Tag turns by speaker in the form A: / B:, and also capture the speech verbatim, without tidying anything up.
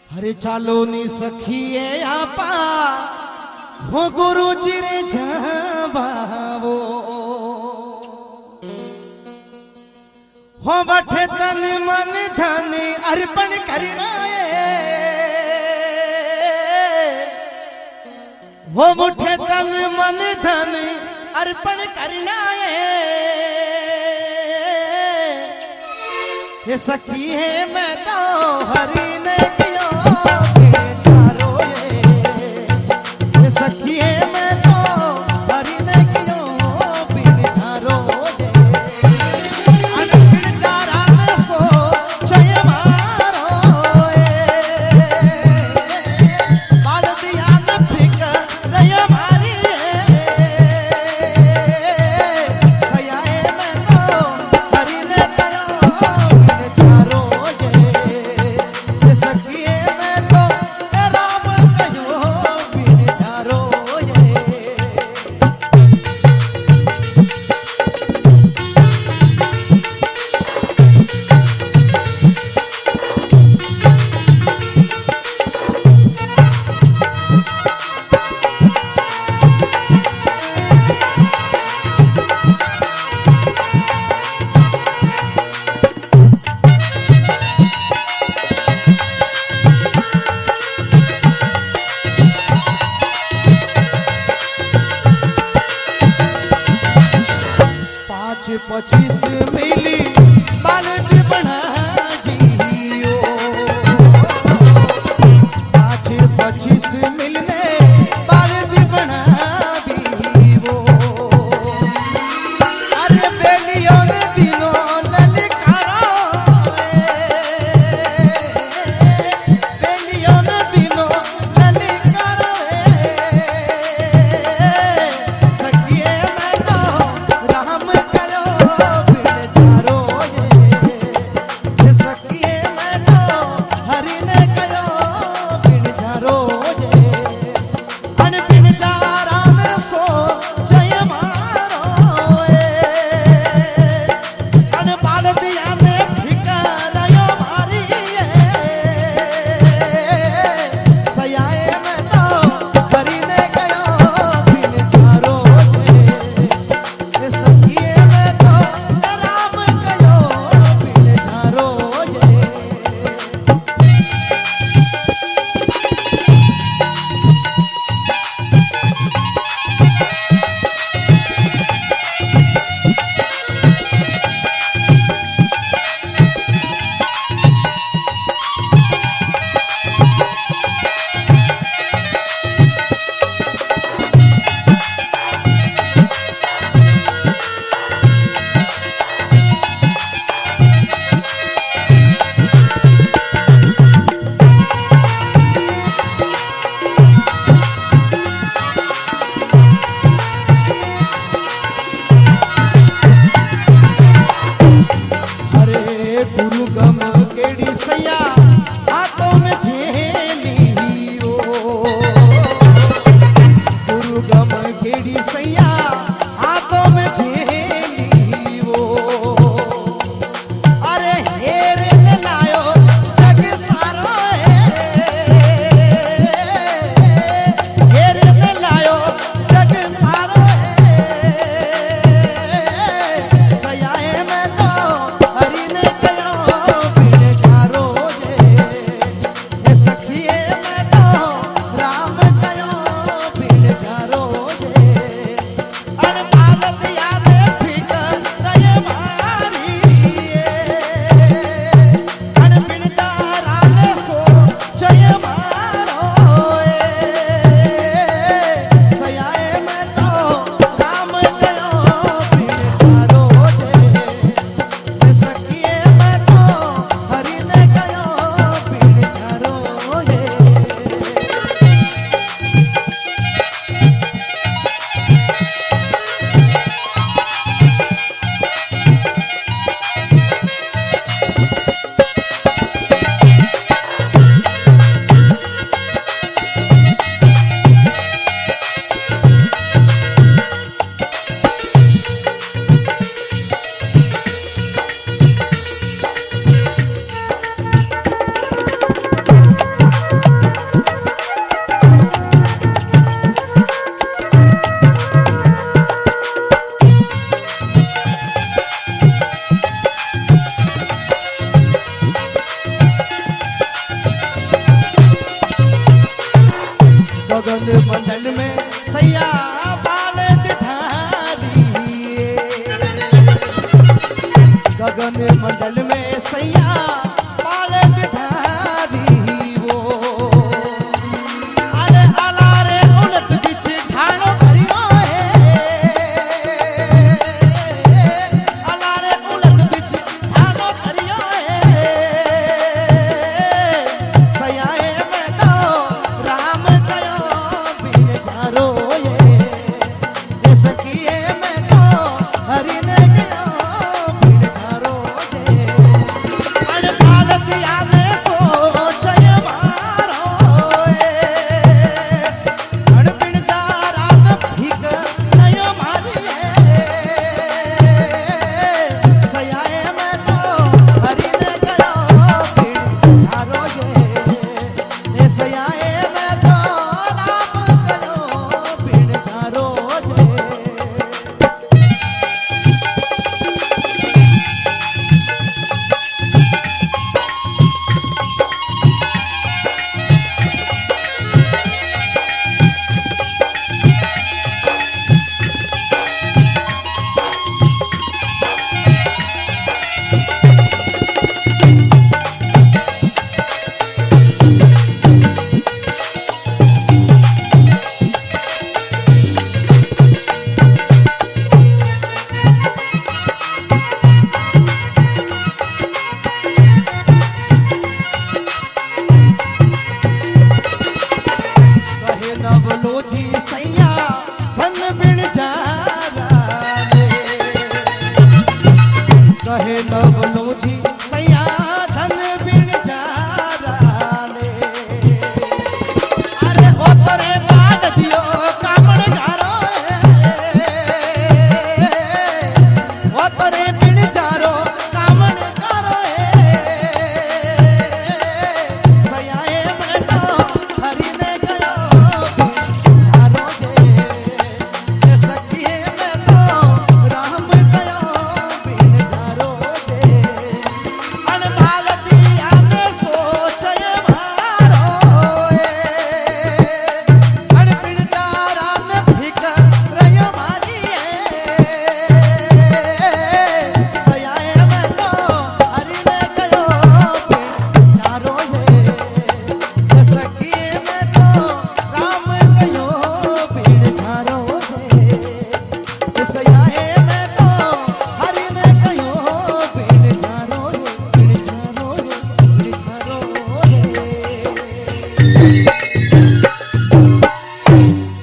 A: हरे चालो नी सखिए आपा हो गुरु जी रे जावावो हो बठे तन मन धन अर्पण करना हो मुठे तन मन धन अर्पण करना ये सखी है मैं तो हरि ने किया बेचारो ये सखी है मैं तो हरि ने किया बेचारो अनखिड़ चारा में सो चय मारो बाल दिया न फिक रया मारी भैया मैं तो हरि ने पच्चीस मिली बालद बना जियो पाँच पच्चीस मिलने बालद बना वो अरे बेलियों ने दिनों ललकारो बेलियों ने दिनों ललकारो सखिए मैं तो राम करो गगन मंडल में सैया बाल दिठारी, गगन मंडल में सैया बाल दिठारी वो। अरे आला रे उलट बिच ढाणो करियो है, आला रे उलट बिच ढाणो करियो है। सैया मैं तो राम कयो बिन चारो ये, ये सखिए मैं तो हरि ने कयो बिन चारो ये। अन भारत याद सोच मारो ए, अन बिन चारा भीख नयो मारी सैया मैं तो हरि ने कयो बिन चारो ये, सैया मैं तो राम कयो बिन चारो ये। कहे नवलो जी सैया धन बिन जारा रे, कहे नवलो जी सैया धन बिन जारा रे। अरे ओ तोरे बाड दियो कामण गारो है, ओ तोरे बिन जारो कामण गारो है। सैया मैं तो हरि ने कयो चारो जे, ये सखिए मैं तो राम कयो बिन चारो जे। अन भारती याद सोच मारो ए, अन बिन चारा ने भीख रयो मारी सैया मैं तो हरि ने कयो बिन चारो ये, ये सखिए मैं तो राम कयो बिन चारो ये, ये सैया मैं तो हरि ने कयो बिन चारो ये, बिन चारो ये, बिन चारो ये।